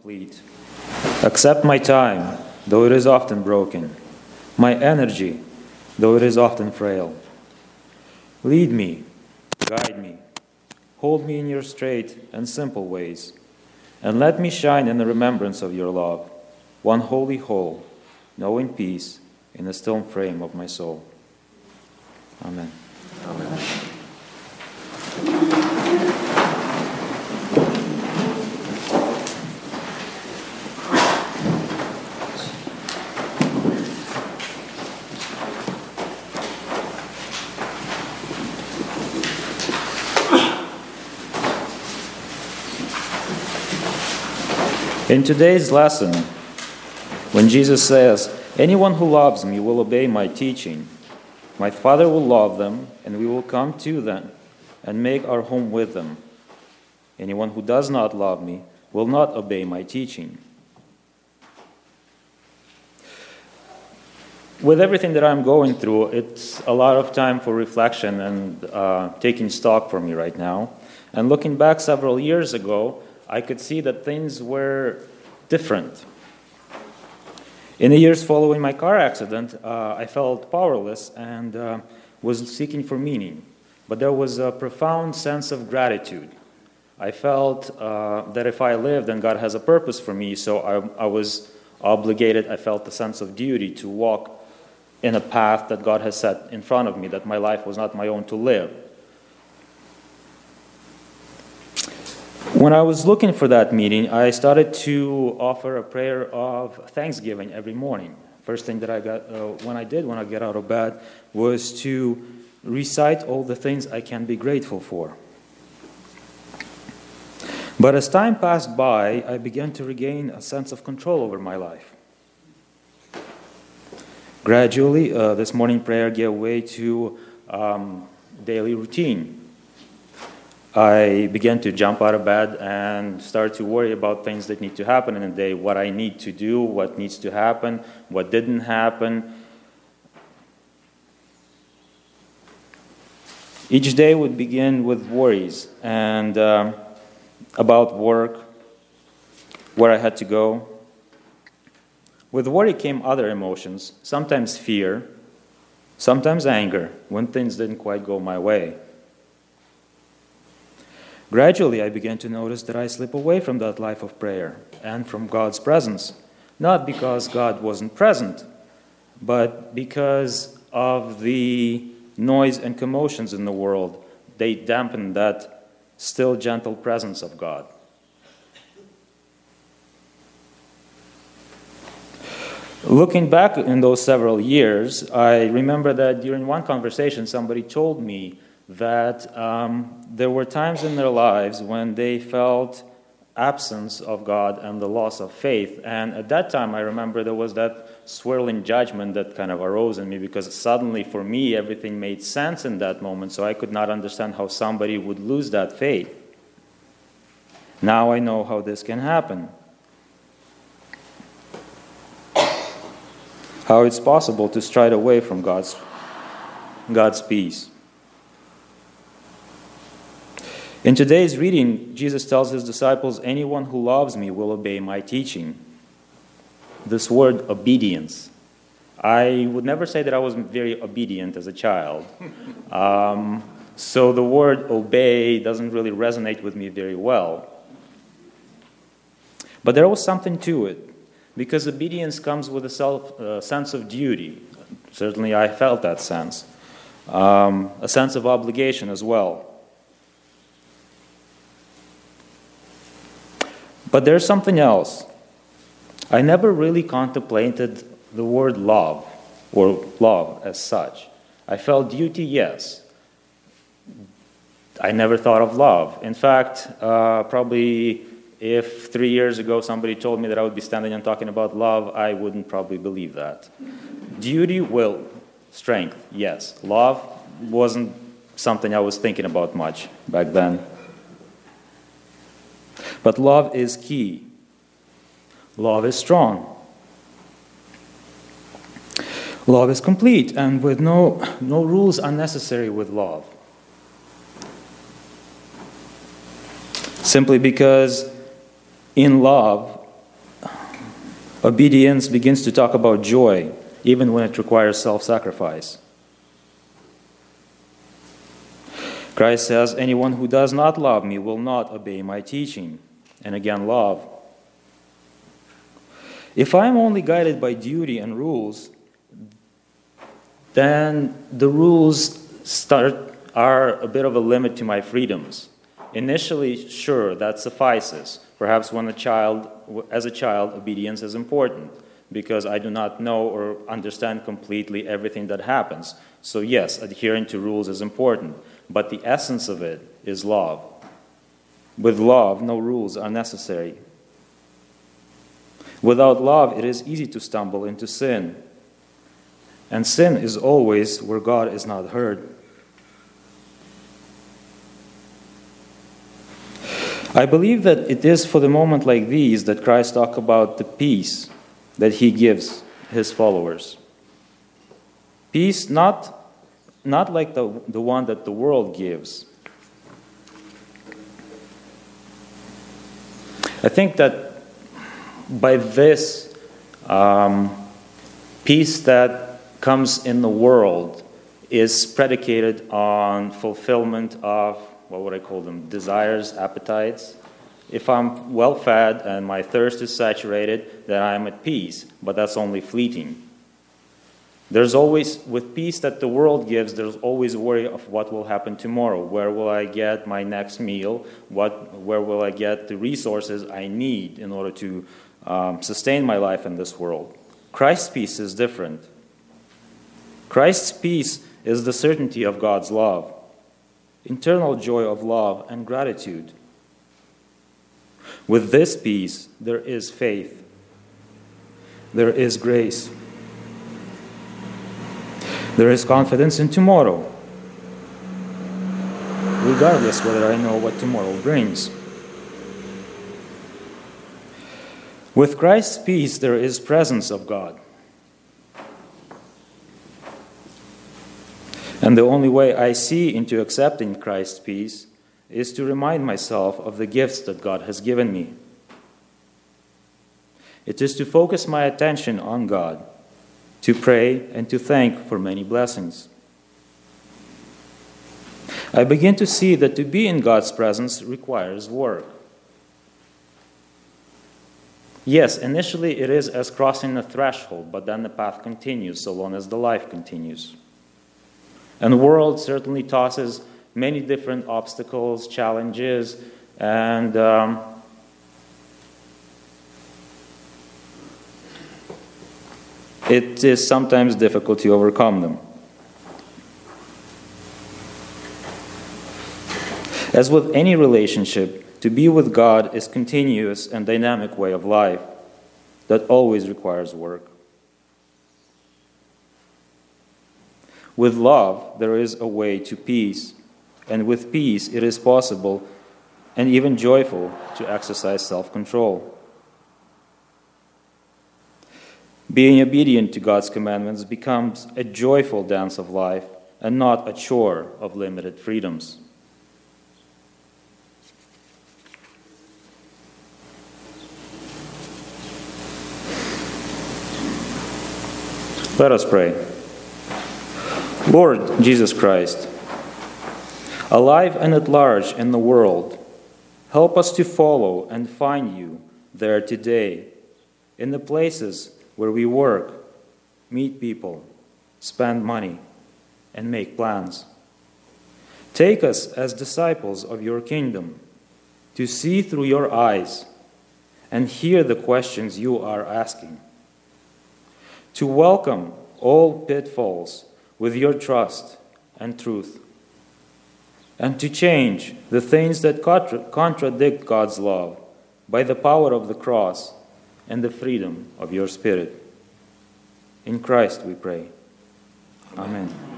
complete. Accept my time, though it is often broken, my energy, though it is often frail. Lead me, guide me, hold me in your straight and simple ways, and let me shine in the remembrance of your love, one holy whole, knowing peace in the still frame of my soul. Amen. Amen. In today's lesson, when Jesus says, "Anyone who loves me will obey my teaching. My Father will love them, and we will come to them and make our home with them. Anyone who does not love me will not obey my teaching." With everything that I'm going through, it's a lot of time for reflection and taking stock for me right now. And looking back several years ago, I could see that things were different. In the years following my car accident, I felt powerless and was seeking for meaning. But there was a profound sense of gratitude. I felt that if I lived, then God has a purpose for me, so I was obligated. I felt a sense of duty to walk in a path that God has set in front of me, that my life was not my own to live. When I was looking for that meaning, I started to offer a prayer of thanksgiving every morning. First thing that I got when I get out of bed was to recite all the things I can be grateful for. But as time passed by, I began to regain a sense of control over my life. Gradually, this morning prayer gave way to daily routine. I began to jump out of bed and start to worry about things that need to happen in a day, what I need to do, what needs to happen, what didn't happen. Each day would begin with worries and about work, where I had to go. With worry came other emotions, sometimes fear, sometimes anger, when things didn't quite go my way. Gradually, I began to notice that I slip away from that life of prayer and from God's presence, not because God wasn't present, but because of the noise and commotions in the world. They dampened that still, gentle presence of God. Looking back in those several years, I remember that during one conversation, somebody told me that there were times in their lives when they felt absence of God and the loss of faith. And at that time, I remember there was that swirling judgment that kind of arose in me, because suddenly, for me, everything made sense in that moment, so I could not understand how somebody would lose that faith. Now I know how this can happen. How it's possible to stride away from God's peace. In today's reading, Jesus tells his disciples, "Anyone who loves me will obey my teaching." This word, obedience. I would never say that I was very obedient as a child. So the word obey doesn't really resonate with me very well. But there was something to it, because obedience comes with a sense of duty. Certainly I felt that sense. A sense of obligation as well. But there's something else. I never really contemplated the word love, or love as such. I felt duty, yes. I never thought of love. In fact, probably if 3 years ago somebody told me that I would be standing and talking about love, I wouldn't probably believe that. Duty, will, strength, yes. Love wasn't something I was thinking about much back then. But love is key. Love is strong. Love is complete, and with no rules unnecessary with love. Simply because in love, Obedience begins to talk about joy, even when it requires self-sacrifice. Christ says, anyone who does not love me will not obey my teaching. And again, love. If I'm only guided by duty and rules, then the rules are a bit of a limit to my freedoms. Initially, sure, that suffices. Perhaps as a child, obedience is important because I do not know or understand completely everything that happens. So yes, adhering to rules is important, but the essence of it is love. With love, no rules are necessary. Without love, it is easy to stumble into sin. And sin is always where God is not heard. I believe that it is for the moment like these that Christ talks about the peace that he gives his followers. Peace not like the one that the world gives. I think that by this peace that comes in the world is predicated on fulfillment of, what would I call them, desires, appetites. If I'm well-fed and my thirst is saturated, then I'm at peace, but that's only fleeting. There's always, with peace that the world gives, there's always worry of what will happen tomorrow. Where will I get my next meal? Where will I get the resources I need in order to sustain my life in this world? Christ's peace is different. Christ's peace is the certainty of God's love, internal joy of love and gratitude. With this peace, there is faith. There is grace. There is confidence in tomorrow, regardless whether I know what tomorrow brings. With Christ's peace, there is presence of God. And the only way I see into accepting Christ's peace is to remind myself of the gifts that God has given me. It is to focus my attention on God, to pray and to thank for many blessings. I begin to see that to be in God's presence requires work. Yes, initially it is as crossing a threshold, but then the path continues so long as the life continues. And the world certainly tosses many different obstacles, challenges, and it is sometimes difficult to overcome them. As with any relationship, to be with God is a continuous and dynamic way of life that always requires work. With love, there is a way to peace, and with peace, it is possible and even joyful to exercise self-control. Being obedient to God's commandments becomes a joyful dance of life and not a chore of limited freedoms. Let us pray. Lord Jesus Christ, alive and at large in the world, help us to follow and find you there today, in the places where we work, meet people, spend money, and make plans. Take us as disciples of your kingdom to see through your eyes and hear the questions you are asking, to welcome all pitfalls with your trust and truth, and to change the things that contradict God's love by the power of the cross and the freedom of your Spirit. In Christ we pray. Amen.